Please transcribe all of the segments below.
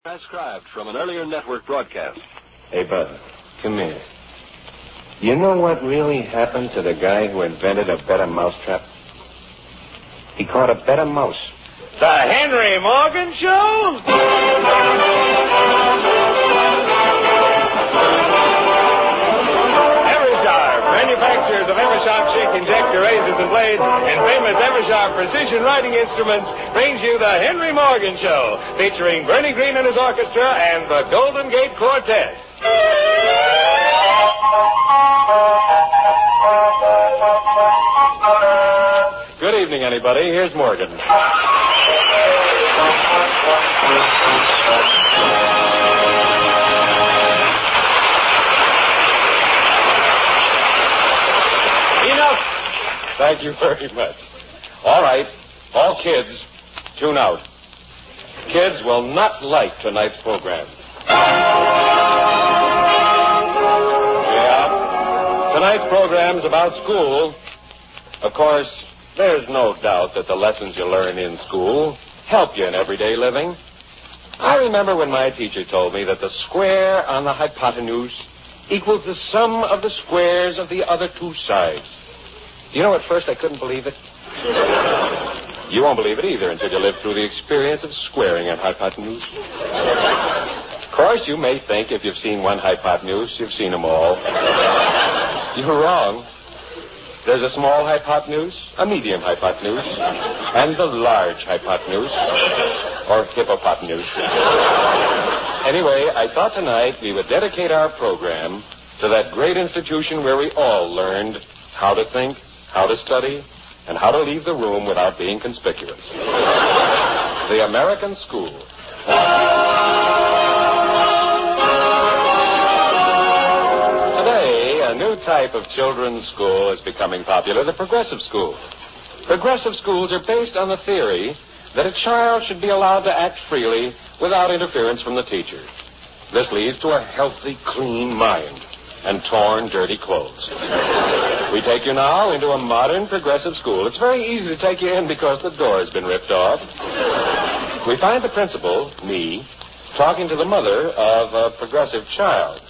Transcribed from an earlier network broadcast. Hey, Bud, come here. You know what really happened to the guy who invented a better mousetrap? He caught a better mouse. The Henry Morgan Show? Eversharp, manufacturers of Eversharp Chic Injector razors and blades and famous Eversharp precision writing instruments, brings you the Henry Morgan Show, featuring Bernie Green and his orchestra and the Golden Gate Quartet. Good evening, anybody. Here's Morgan. Enough. Thank you very much. All right, all kids, tune out. Kids will not like tonight's program. Yeah, tonight's program's about school. Of course, there's no doubt that the lessons you learn in school help you in everyday living. I remember when my teacher told me that the square on the hypotenuse equals the sum of the squares of the other two sides. You know, at first I couldn't believe it. You won't believe it either until you live through the experience of squaring an hypotenuse. Of course, you may think if you've seen one hypotenuse, you've seen them all. You're wrong. There's a small hypotenuse, a medium hypotenuse, and the large hypotenuse, or hippopotenuse. Anyway, I thought tonight we would dedicate our program to that great institution where we all learned how to think, how to study, and how to leave the room without being conspicuous. The American School. Today, a new type of children's school is becoming popular, the progressive school. Progressive schools are based on the theory that a child should be allowed to act freely without interference from the teacher. This leads to a healthy, clean mind and torn, dirty clothes. We take you now into a modern progressive school. It's very easy to take you in because the door has been ripped off. We find the principal, me, talking to the mother of a progressive child.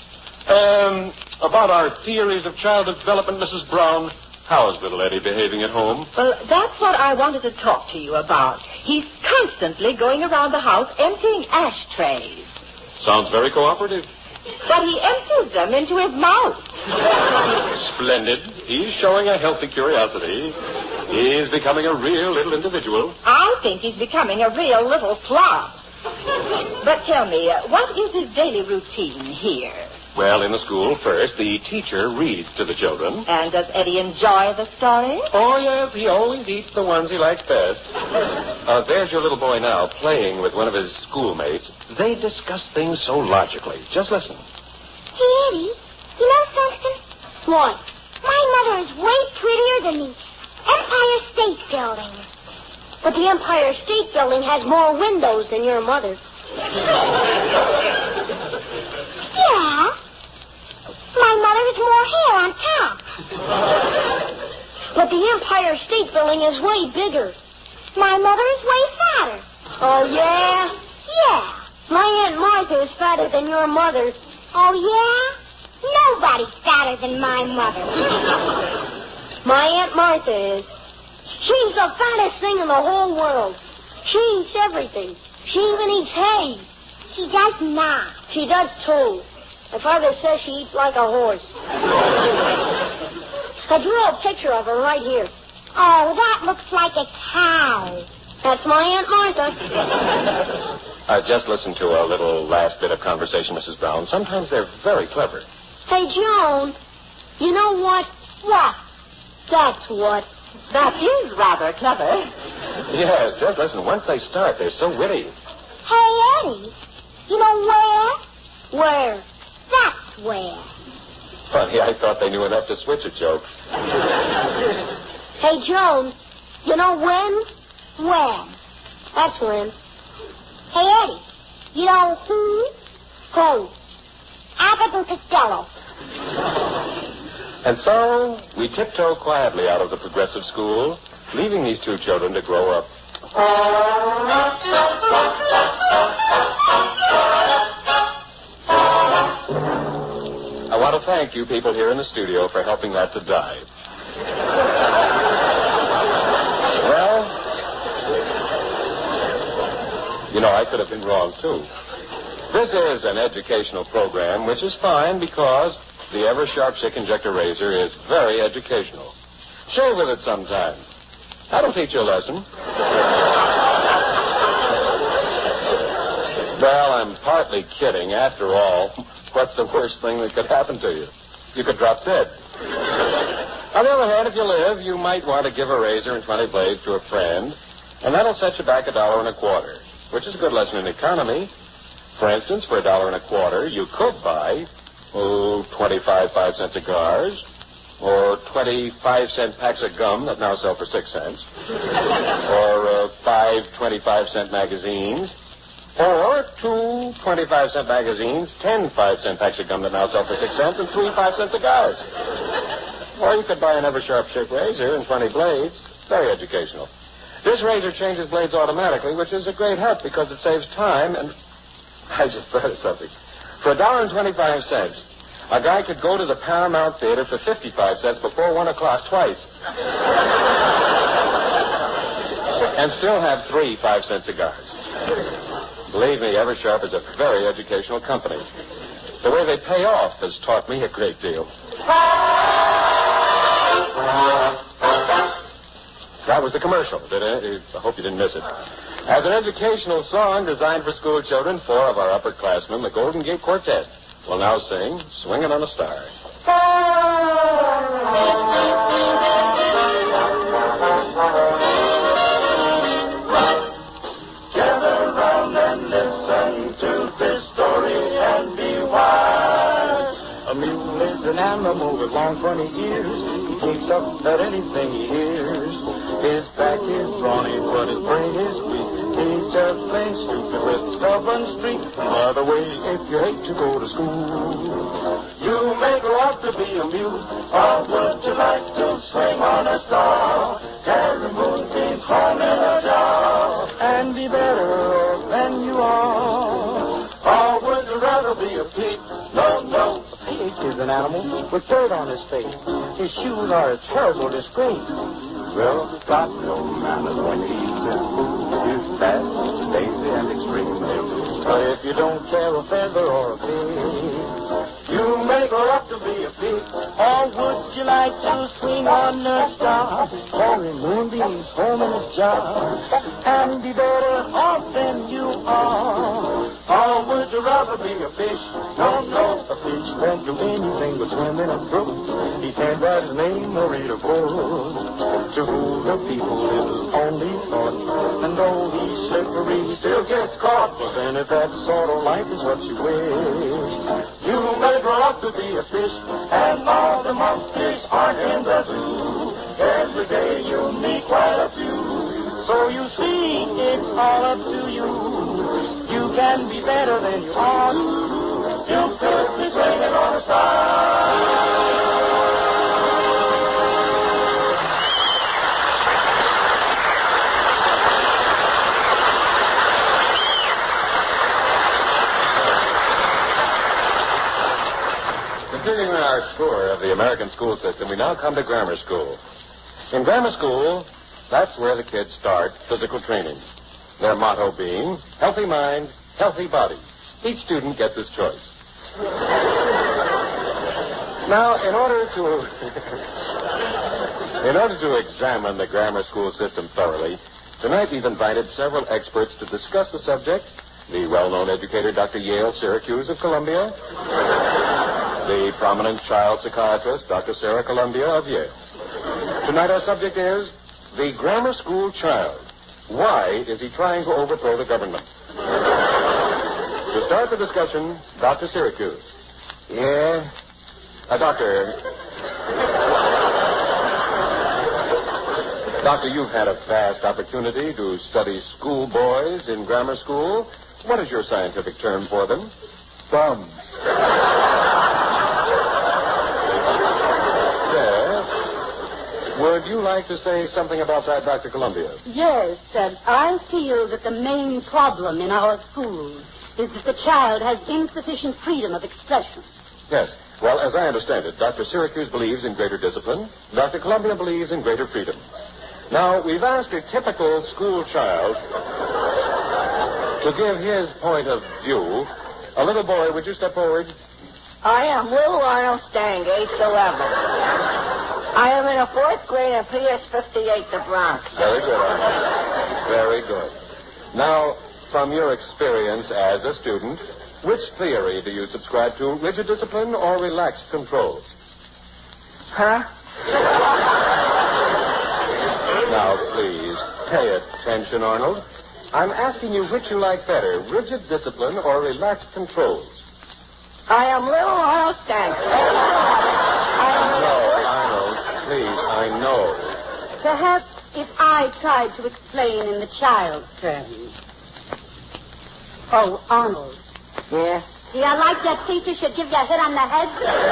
About our theories of child development, Mrs. Brown, how is little Eddie behaving at home? Well, that's what I wanted to talk to you about. He's constantly going around the house emptying ashtrays. Sounds very cooperative. But he empties them into his mouth. Splendid. He's showing a healthy curiosity. He's becoming a real little individual. I think he's becoming a real little slob. But tell me, what is his daily routine here? Well, in the school, first, the teacher reads to the children. And does Eddie enjoy the story? Oh, yes, he always eats the ones he likes best. There's your little boy now, playing with one of his schoolmates. They discuss things so logically. Just listen. Hey, Eddie, you know something? What? My mother is way prettier than the Empire State Building. But the Empire State Building has more windows than your mother. Yeah. My mother has more hair on top. But the Empire State Building is way bigger. My mother is way fatter. Oh, yeah? Yeah. My Aunt Martha is fatter than your mother. Oh, yeah? Nobody's fatter than my mother. My Aunt Martha is. She's the fattest thing in the whole world. She eats everything. She even eats hay. She does not. She does, too. My father says she eats like a horse. I drew a picture of her right here. Oh, that looks like a cow. That's my Aunt Martha. Just listen to a little last bit of conversation, Mrs. Brown. Sometimes they're very clever. Hey, Joan, you know what? What? That's what. That is rather clever. Yes, just listen. Once they start, they're so witty. Hey, Eddie, you know where? Where? That's where. Funny, I thought they knew enough to switch a joke. Hey, Joan, you know when? When? That's when. Hey, Eddie, you know who? Who? Abbott and Costello. And so, we tiptoe quietly out of the progressive school, leaving these two children to grow up. thank you people here in the studio for helping that to die. Well, you know, I could have been wrong, too. This is an educational program, which is fine because the Ever-Sharp Schick Injector Razor is very educational. Shave with it sometime. That'll teach you a lesson. Well, I'm partly kidding. After all, what's the worst thing that could happen to you? You could drop dead. On the other hand, if you live, you might want to give a razor and 20 blades to a friend, and that'll set you back $1.25, which is a good lesson in economy. For instance, for $1.25, you could buy, 25 5-cent cigars, or 25-cent packs of gum that now sell for 6 cents, or 5 25-cent magazines, or 2 25-cent magazines, 10 5-cent packs of gum that now sell for 6 cents, and 3 5-cent cigars. Or you could buy an Ever-Sharp Schick razor and 20 blades. Very educational. This razor changes blades automatically, which is a great help because it saves time, and I just thought of something. For $1.25, a guy could go to the Paramount Theater for 55 cents before 1 o'clock twice. And still have 3 5-cent cigars. Believe me, Ever-Sharp is a very educational company. The way they pay off has taught me a great deal. That was the commercial. I hope you didn't miss it. As an educational song designed for school children, 4 of our upperclassmen, the Golden Gate Quartet, will now sing Swingin' on a Star. Gather round and listen to this story and be wise. A mule is an animal with long, funny ears. He takes up at anything he hears. His back is brawny, but his brain is weak. He's just plain stupid with stubborn streak. By the way, if you hate to go to school, you may grow up to be a mule. Or would you like to swing on a star? Carry moonbeams home in a jar and be better than you are? Or would you rather be a pig? No, no. A pig is an animal with dirt on his face. His shoes are a terrible disgrace. Well, got no manners when he eats his food. He's fast, lazy, and extremely rude. But if you don't care a feather or a pig, you may grow up to be a pig. Or would you like to swing on a star? Carry moonbeams home in a jar and be better off than you are? Or would you rather be a fish? No, no, a fish can't do anything but swim in a brook. He can't write his name or read a book. To fool the people is his only thought. And though he's slippery, he still gets caught. But then if that sort of life is what you wish, you may grow up to be a fish. And all the monkeys aren't in the zoo. Every day you meet quite a few. So you see, it's all up to you. You can be better than you are. You could be swinging on a star. Continuing our tour of the American school system, we now come to grammar school. In grammar school, that's where the kids start physical training. Their motto being, healthy mind, healthy body. Each student gets his choice. Now, in order to examine the grammar school system thoroughly, tonight we've invited several experts to discuss the subject. The well-known educator, Dr. Yale Syracuse of Columbia. The prominent child psychiatrist, Dr. Sarah Columbia of Yale. Tonight our subject is the grammar school child. Why is he trying to overthrow the government? To start the discussion, Dr. Syracuse. Yeah? Doctor, you've had a vast opportunity to study schoolboys in grammar school. What is your scientific term for them? Bum. Yes. Would you like to say something about that, Dr. Columbia? Yes, I feel that the main problem in our schools is that the child has insufficient freedom of expression. Yes. Well, as I understand it, Dr. Syracuse believes in greater discipline. Dr. Columbia believes in greater freedom. Now, we've asked a typical school child to give his point of view. A little boy, would you step forward? I am Will Arnold Stang, age 11. I am in the 4th grade at PS 58, the Bronx. Very good, Arnold. Very good. Now, from your experience as a student, which theory do you subscribe to, rigid discipline or relaxed controls? Huh? Now, please, pay attention, Arnold. I'm asking you which you like better, rigid discipline or relaxed controls. I am little Arnold Stang. No, Arnold, please, I know. Perhaps if I tried to explain in the child's terms. Oh, Arnold. Yeah? See, I like that teacher should give you a hit on the head.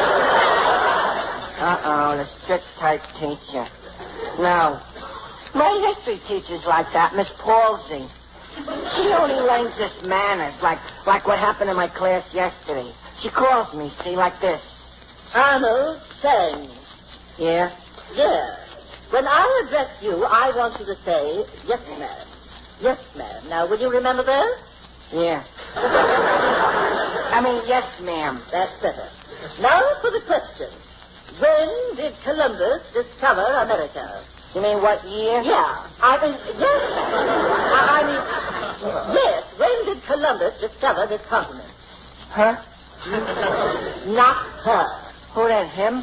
Uh-oh, the strict type teacher. No. My history teacher's like that, Miss Palsy. She only learns us manners, like what happened in my class yesterday. She calls me, see, like this. Arnold Stang. Yeah? Yeah. When I address you, I want you to say, yes, ma'am. Yes, ma'am. Now, will you remember that? Yeah. Yes, ma'am. That's better. Now for the question. When did Columbus discover America? You mean what year? Yeah. Yes. When did Columbus discover this continent? Huh? Not her. Who then, him?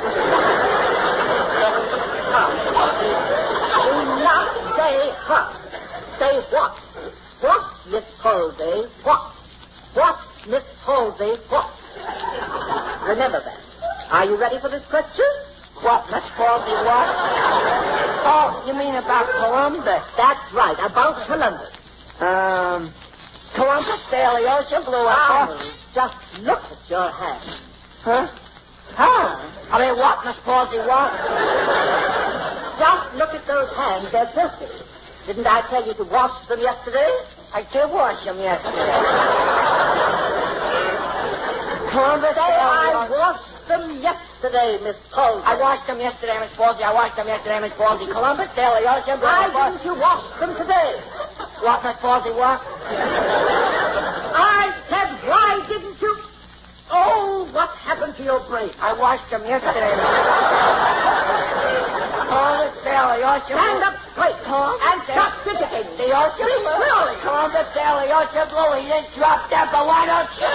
Do not say her. Say what? What, Miss Halsey? What? What, Miss Halsey? What? Remember that. Are you ready for this question? What, Miss Halsey, what? Oh, you mean about Columbus? That's right, about Columbus. Columbus sailed the ocean, blew up. Just look at your hands. Huh? What, Miss Halsey, what? Just look at those hands. They're filthy. Didn't I tell you to wash them yesterday? I did wash them yesterday. Columbus, I washed them yesterday, Miss Palsy. I washed them yesterday, Miss Palsy. Columbus sailed the ocean. Why didn't you wash them today? What, Miss Palsy, what? I said, why didn't you? Oh, what happened to your brain? I washed them yesterday. Columbus sailed the ocean. Stand up straight and stop fidgeting. The ocean blue. Columbus sailed the ocean blue. He didn't drop dead, but why don't you?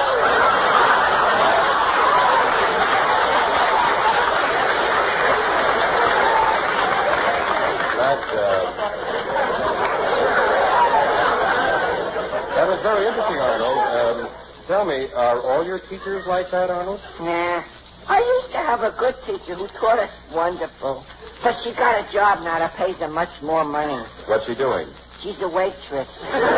That was very interesting, Arnold. Tell me, are all your teachers like that, Arnold? Nah. I used to have a good teacher who taught us wonderful. But she got a job now that pays her much more money. What's she doing? She's a waitress.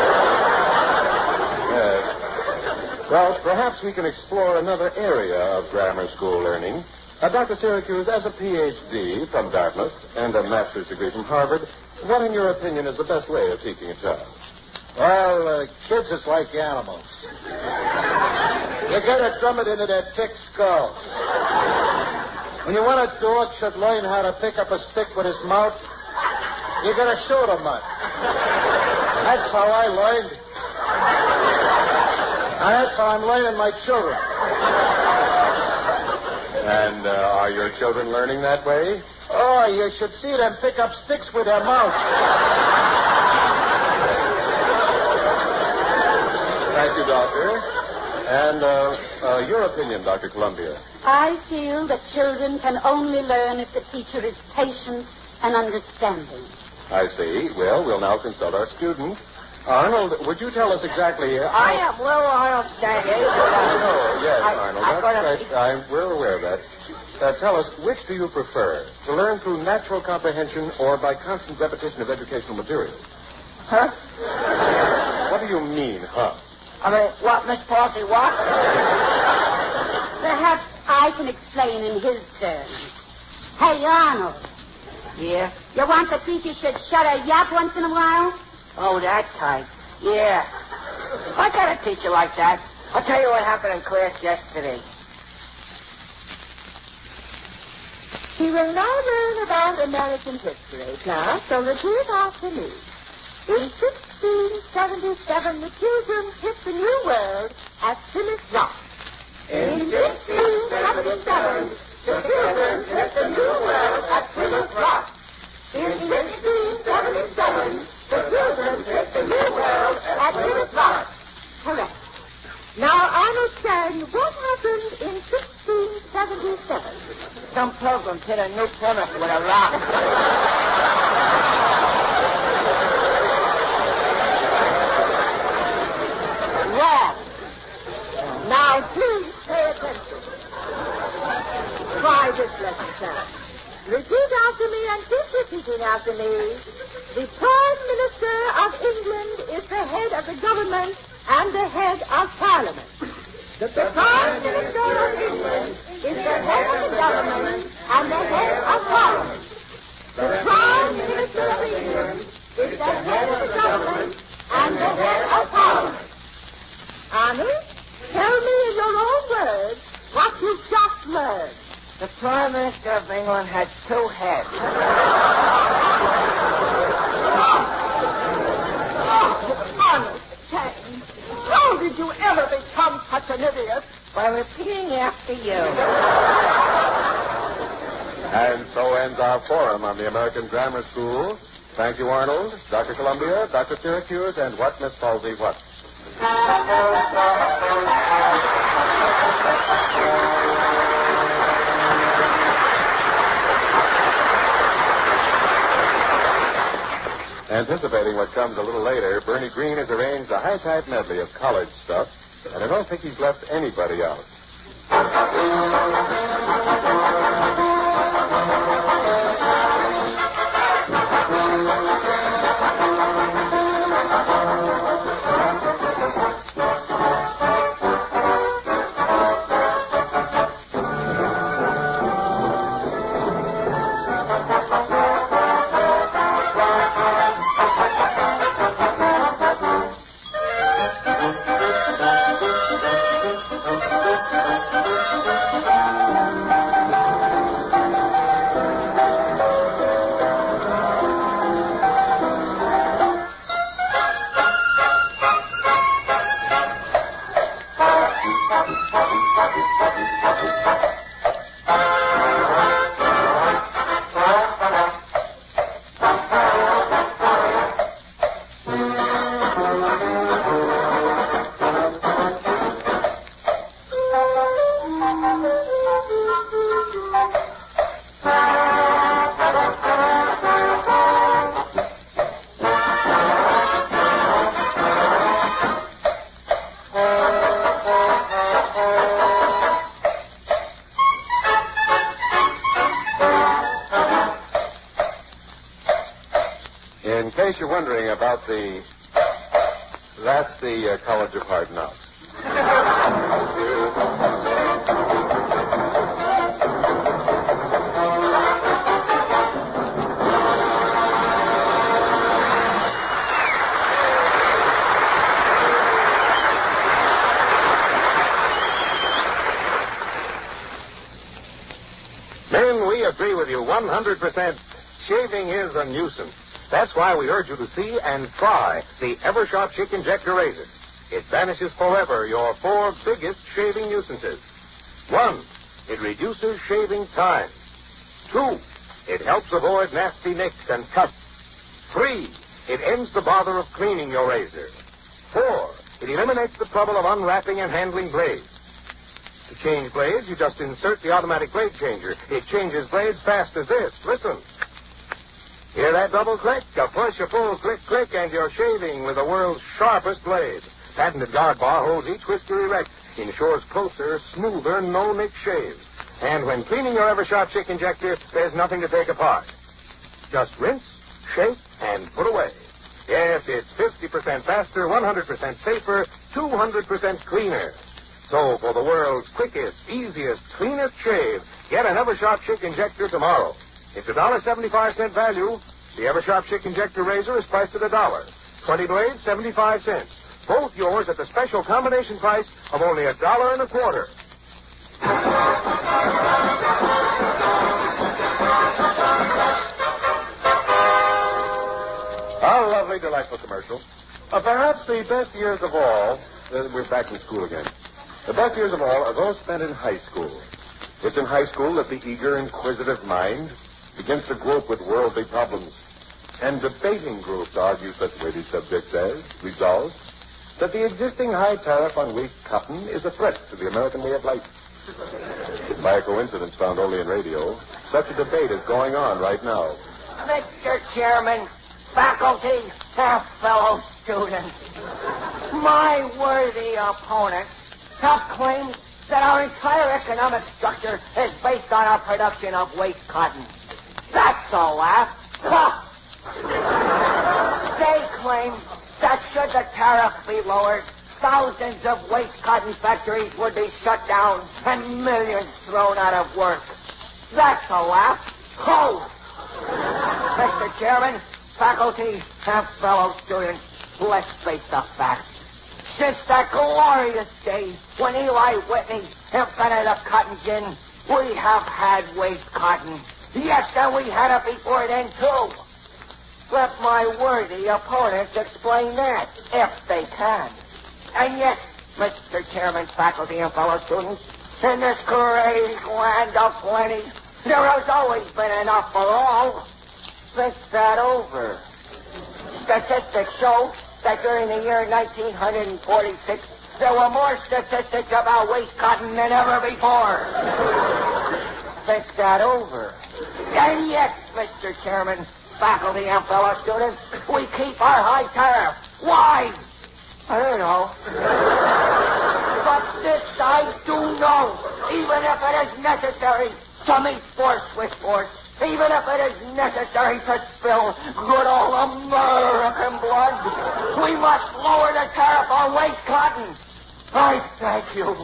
Yes. Well, perhaps we can explore another area of grammar school learning. Dr. Syracuse, as a Ph.D. from Dartmouth and a master's degree from Harvard, what, in your opinion, is the best way of teaching a child? Well, kids is like animals. You gotta drum it into their thick skulls. When you want a dog should learn how to pick up a stick with his mouth, you gotta shoot him much. That's how I learned. And that's how I'm learning my children. And are your children learning that way? Oh, you should see them pick up sticks with their mouth. Thank you, Doctor. And your opinion, Dr. Columbia? I feel that children can only learn if the teacher is patient and understanding. I see. Well, we'll now consult our student. Arnold, would you tell us exactly... I am Will Arnold Stang. Oh, yes, Arnold. That's right. We're aware of that. Tell us, which do you prefer? To learn through natural comprehension or by constant repetition of educational material? Huh? What do you mean, huh? What, Miss Palsy, what? Perhaps I can explain in his terms. Hey, Arnold. Yeah? You want the teacher should shut her yap once in a while? Oh, that type. Yeah. I got a teacher like that. I'll tell you what happened in class yesterday. We will now learn about American history, class, so repeat after me. In 1677, the children hit the New World at Plymouth Rock. In 1677, the children hit the New World at Plymouth Rock. In 1677, the children hit the New World at Plymouth Rock. Correct. Now, Arnold Stern, what happened in 1677? Some pilgrims hit a new Plymouth with a rock. Wrong. Now, please pay attention. Try this lesson, class. Repeat after me and keep repeating after me. The Prime Minister of England is the head of the government and the head of Parliament. The Prime Minister of England is the head of the government and the head of Parliament. The Prime Minister of England is the head of the government and the head of Parliament. Arnold, tell me in your own words what you've just learned. The Prime Minister of England had two heads. Arnold Stern, how did you ever become such an idiot? By repeating after you. And so ends our forum on the American Grammar School. Thank you, Arnold, Dr. Columbia, Dr. Syracuse, and what, Miss Palsy, what? Anticipating what comes a little later, Bernie Green has arranged a high-type medley of college stuff, and I don't think he's left anybody out. In case you're wondering about that's the College of Hard Knocks. Men, we agree with you 100%. Shaving is a nuisance. That's why we urge you to see and try the Eversharp Chick Injector Razor. It banishes forever your 4 biggest shaving nuisances. 1, it reduces shaving time. 2, it helps avoid nasty nicks and cuts. 3, it ends the bother of cleaning your razor. 4, it eliminates the trouble of unwrapping and handling blades. To change blades, you just insert the automatic blade changer. It changes blades fast as this. Listen. Hear that double click? A push, a full click, click, and you're shaving with the world's sharpest blade. Patented guard bar holds each whisker erect, ensures closer, smoother, no-nick shaves. And when cleaning your Eversharp Chick Injector, there's nothing to take apart. Just rinse, shake, and put away. Yes, it's 50% faster, 100% safer, 200% cleaner. So for the world's quickest, easiest, cleanest shave, get an Eversharp Chick Injector tomorrow. It's $1.75 value. The Eversharp Chick Injector Razor is priced at $1. 20 blades, 75 cents. Both yours at the special combination price of only $1.25. lovely, delightful commercial. Perhaps the best years of all, we're back in school again. The best years of all are those spent in high school. It's in high school that the eager, inquisitive mind begins to grope with worldly problems. And debating groups argue such weighty subjects as, resolve, that the existing high tariff on waste cotton is a threat to the American way of life. By a coincidence found only in radio, such a debate is going on right now. Mr. Chairman, faculty, and fellow students, my worthy opponents have claimed that our entire economic structure is based on our production of waste cotton. That's a laugh. Ha! They claim that should the tariff be lowered, thousands of waste cotton factories would be shut down and millions thrown out of work. That's a laugh. Ho! Mr. Chairman, faculty, and fellow students, let's face the facts. Since that glorious day when Eli Whitney invented the cotton gin, we have had waste cotton. Yes, and we had it before then, too. Let my worthy opponents explain that, if they can. And yes, Mr. Chairman, faculty, and fellow students, in this great land of plenty, there has always been enough for all. Think that over. Statistics show that during the year 1946, there were more statistics about waste cotton than ever before. Think that over. And yes, Mr. Chairman, faculty, and fellow students, we keep our high tariff. Why? I don't know. But this I do know, even if it is necessary to meet force with force, even if it is necessary to spill good old American blood, we must lower the tariff on waste cotton. I thank you.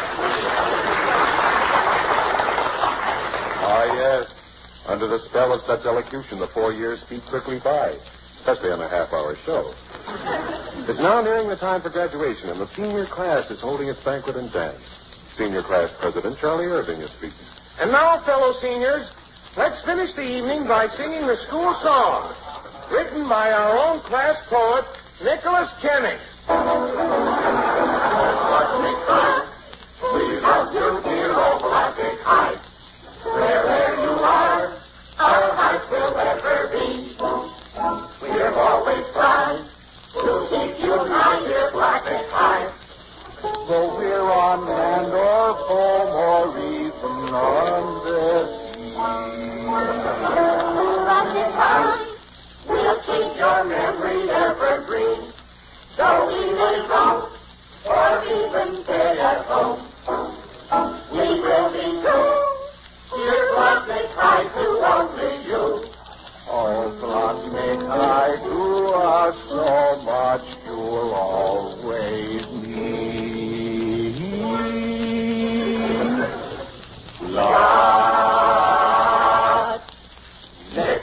Ah, yes. Under the spell of such elocution, the 4 years speed quickly by, especially on a half-hour show. It's now nearing the time for graduation, and the senior class is holding its banquet and dance. Senior class president Charlie Irving is speaking. And now, fellow seniors, let's finish the evening by singing the school song, written by our own class poet, Nicholas Kenny. We love you, dear old Classic High. Wherever you are, our hearts will ever be. We're always proud to keep you nigh, dear Classic High. Though we're on land or home or even on the sea. Classic High, we'll keep your memory evergreen. Though we may roam or even stay at home, we will be true. Dear Classic High, to only you. Oh, Classic High, to us so much you'll always need. Classic.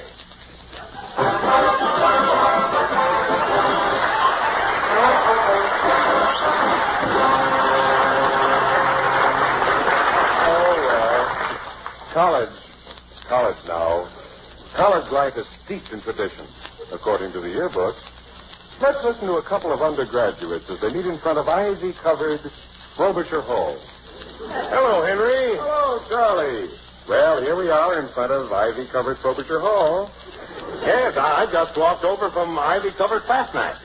College now. College life is steeped in tradition, according to the yearbooks. Let's listen to a couple of undergraduates as they meet in front of ivy-covered Frobisher Hall. Hello, Henry. Hello, Charlie. Well, here we are in front of ivy-covered Frobisher Hall. Yes, I just walked over from ivy-covered Fastnack.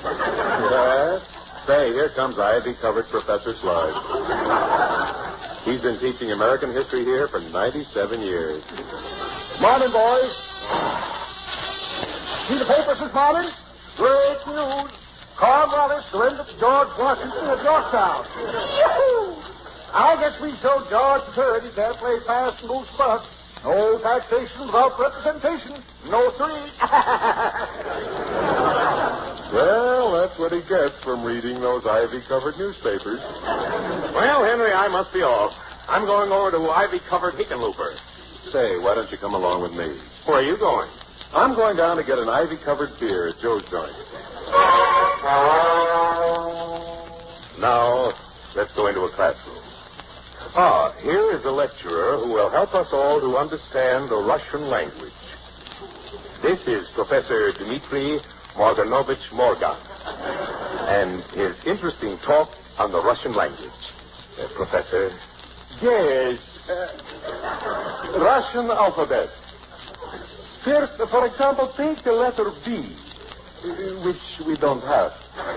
Say, here comes ivy-covered Professor Sludge. He's been teaching American history here for 97 years. Morning, boys. See the papers this morning? Great news. Carl Wallace surrendered to George Washington at Yorktown. I guess we showed George III he's there to play fast and move smart. No taxation without representation. No three. Well, that's what he gets from reading those ivy-covered newspapers. Well, Henry, I must be off. I'm going over to ivy-covered Hickenlooper. Say, why don't you come along with me? Where are you going? I'm going down to get an ivy-covered beer at Joe's joint. Now, let's go into a classroom. Here is a lecturer who will help us all to understand the Russian language. This is Professor Dmitry Morganovich Morgan, and his interesting talk on the Russian language. Professor? Yes. Russian alphabet. First, for example, take the letter B, which we don't have.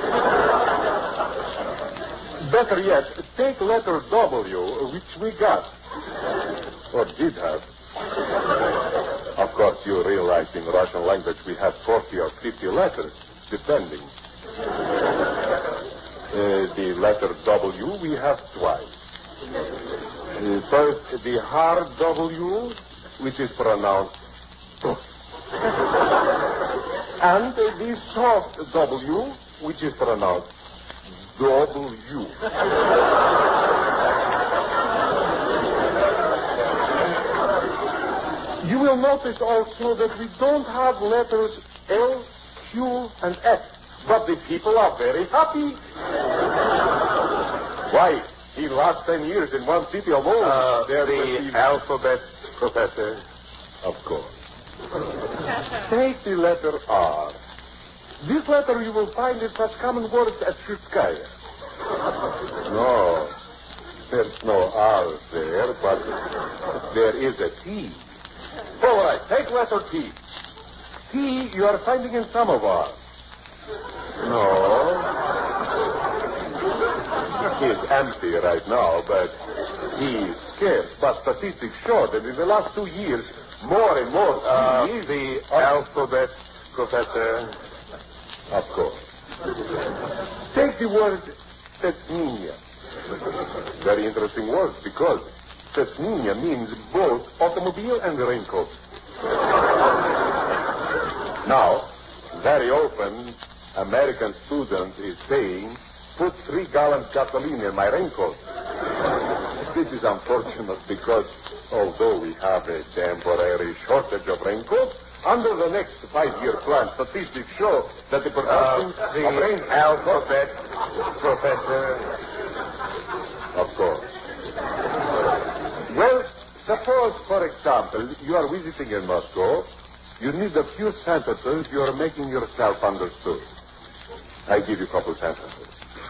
Better yet, take letter W, which we got. Or did have. Of course, you realize in Russian language we have 40 or 50 letters, depending. The letter W we have twice. First, the hard W, which is pronounced and the soft W, which is pronounced W. You will notice also that we don't have letters L, Q, and S, but the people are very happy. Why? In the last 10 years in one city alone. The alphabet, Professor. Of course. Take the letter R. This letter you will find in such common words as Shutskaya. No, there's no R there, but there is a T. All right, take letter T. T you are finding in Samovar. No. He's empty right now, but he's scarce. But statistics show that in the last 2 years, more and more the alphabet, Professor. Of course. Take the word Stetsniya. Very interesting word, because Stetsniya means both automobile and raincoat. Now, very often, American student is saying, put 3 gallons gasoline in my raincoat. This is unfortunate because although we have a temporary shortage of raincoats, under the next 5-year plan, statistics show that the production of rain alphabet, Professor. Of course. Well, suppose, for example, you are visiting in Moscow. You need a few sentences. You are making yourself understood. I give you a couple sentences.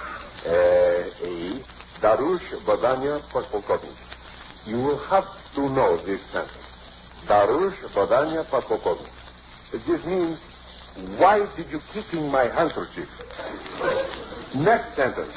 Darush Badanya Podpolkovnik. You will have to know this sentence. Darush Badanya Podpolkovnik. This means, why did you kick in my handkerchief? Next sentence.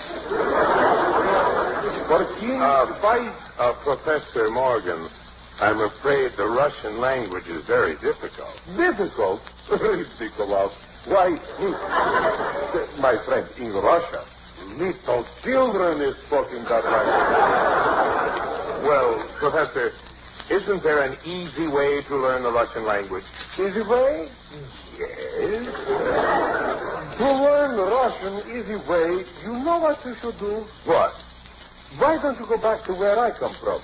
For King Professor Morgan, I'm afraid the Russian language is very difficult. Difficult? Ridiculous. Why, my friend, in Russia, little children is speaking that language. Well, Professor, isn't there an easy way to learn the Russian language? Easy way? Yes. To learn Russian easy way, you know what you should do? What? Why don't you go back to where I come from?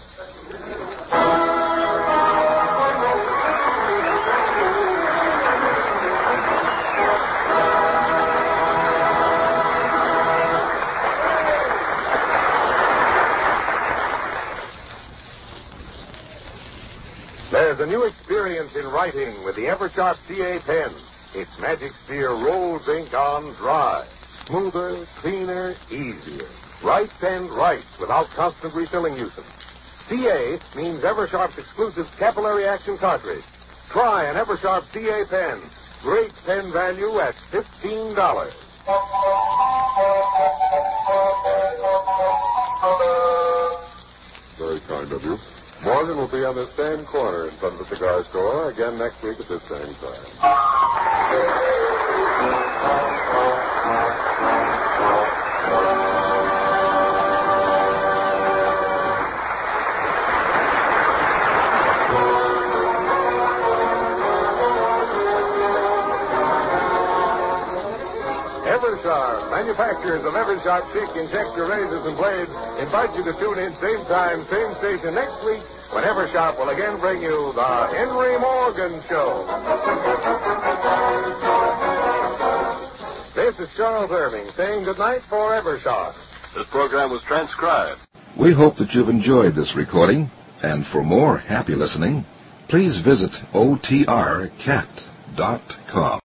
There's a new experience in writing with the Eversharp CA pen. Its magic sphere rolls ink on dry. Smoother, cleaner, easier. Write pen writes without constant refilling nuisance. CA means Eversharp's exclusive capillary action cartridge. Try an Eversharp CA pen. Great pen value at $15. Very kind of you. Morgan will be on the same corner in front of the cigar store again next week at the same time. Eversharp, manufacturers of Eversharp Chic Injector razors and blades, invite you to tune in same time, same station next week when Eversharp will again bring you the Henry Morgan Show. This is Charles Irving saying goodnight for Eversharp. This program was transcribed. We hope that you've enjoyed this recording, and for more happy listening, please visit otrcat.com.